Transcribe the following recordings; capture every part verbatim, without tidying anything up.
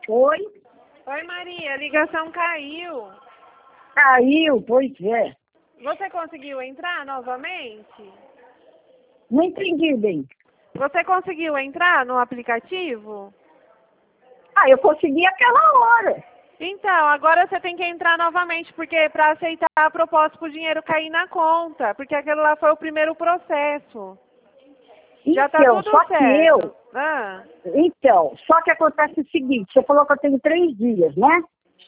Oi? Oi, Maria, a ligação caiu. Caiu, pois é. Você conseguiu entrar novamente? Não entendi bem. Você conseguiu entrar no aplicativo? Ah, eu consegui aquela hora. Então, agora você tem que entrar novamente, porque para aceitar a proposta para o dinheiro cair na conta, porque aquele lá foi o primeiro processo. Já tá Então, tudo só que certo. eu... Ah, Então, só que acontece o seguinte, você falou que eu tenho três dias, né?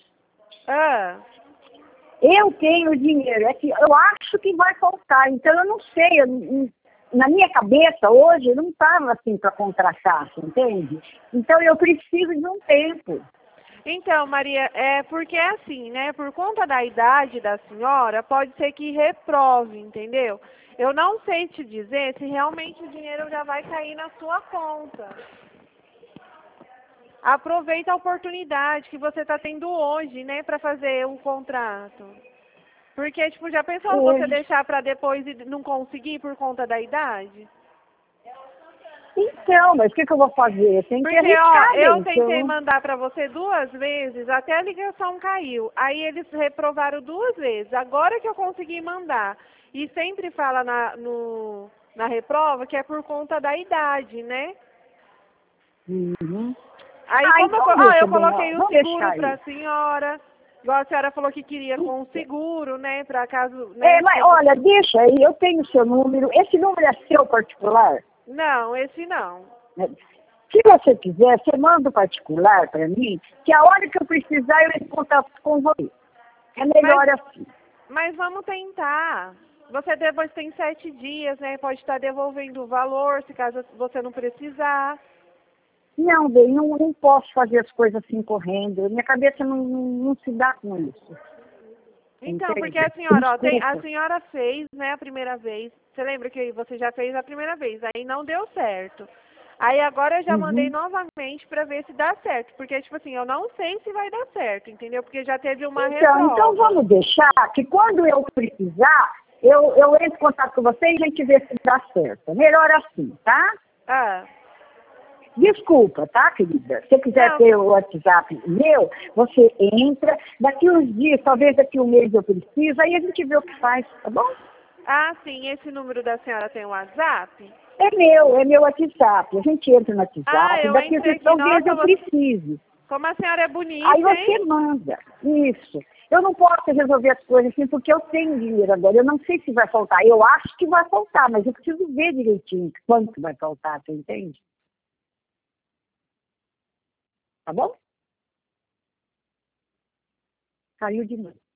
ah. Eu tenho dinheiro, é que eu acho que vai faltar, então eu não sei, eu, na minha cabeça hoje eu não estava assim para contratar, você entende? Então eu preciso de um tempo. Então, Maria, é porque é assim, né? Por conta da idade da senhora, pode ser que reprove, entendeu? Eu não sei te dizer se realmente o dinheiro já vai cair na sua conta. Aproveita a oportunidade que você está tendo hoje, né, para fazer o contrato. Porque, tipo, já pensou você Hoje. deixar para depois e não conseguir por conta da idade? Então, mas o que, que eu vou fazer? Eu tenho que Porque, ó, arriscar, eu bem, tentei então... mandar para você duas vezes, até a ligação caiu. Aí eles reprovaram duas vezes. Agora que eu consegui mandar. E sempre fala na, no, na reprova que é por conta da idade, né? Uhum. Aí Ah, como eu, co- então ah, deixa eu bem, ó, coloquei o vamos seguro deixar para aí. a senhora. Igual a senhora falou que queria com o seguro, né? Para caso, É, né? mas Porque... olha, deixa aí, eu tenho o seu número. Esse número é seu particular? Não, esse não. Né? Se você quiser, você manda o particular para mim, que a hora que eu precisar eu entro em contato com você. É melhor Mas, assim. mas vamos tentar. Você depois tem sete dias, né? Pode estar devolvendo o valor, se caso você não precisar. Não, bem, não, não posso fazer as coisas assim correndo. Minha cabeça não, não, não se dá com isso. Então, porque a Entende? senhora, ó, tem, a Desculpa. senhora fez, né, a primeira vez. Você lembra que você já fez a primeira vez, aí não deu certo. Aí agora eu já mandei Uhum. novamente para ver se dá certo, porque tipo assim, eu não sei se vai dar certo, entendeu? Porque já teve uma Então, então reprova. vamos deixar que quando eu precisar, eu, eu entro em contato com você e a gente vê se dá certo. Melhor assim, tá? Ah, Desculpa, tá, querida? Se você quiser não. ter o WhatsApp meu, você entra, daqui uns dias, talvez daqui um mês eu preciso, aí a gente vê o que faz, tá bom? Ah, sim, esse número da senhora tem o WhatsApp? É meu, é meu WhatsApp. A gente entra no Ah, WhatsApp, eu daqui a entrei uns- aqui. talvez Nossa, eu você... precise. como a senhora é Aí bonita, você hein? manda. Isso. Eu não posso resolver as coisas assim porque eu tenho dinheiro agora. Eu não sei se vai faltar. Eu acho que vai faltar, mas eu preciso ver direitinho quanto vai faltar, você entende? Tá bom? Caiu de novo.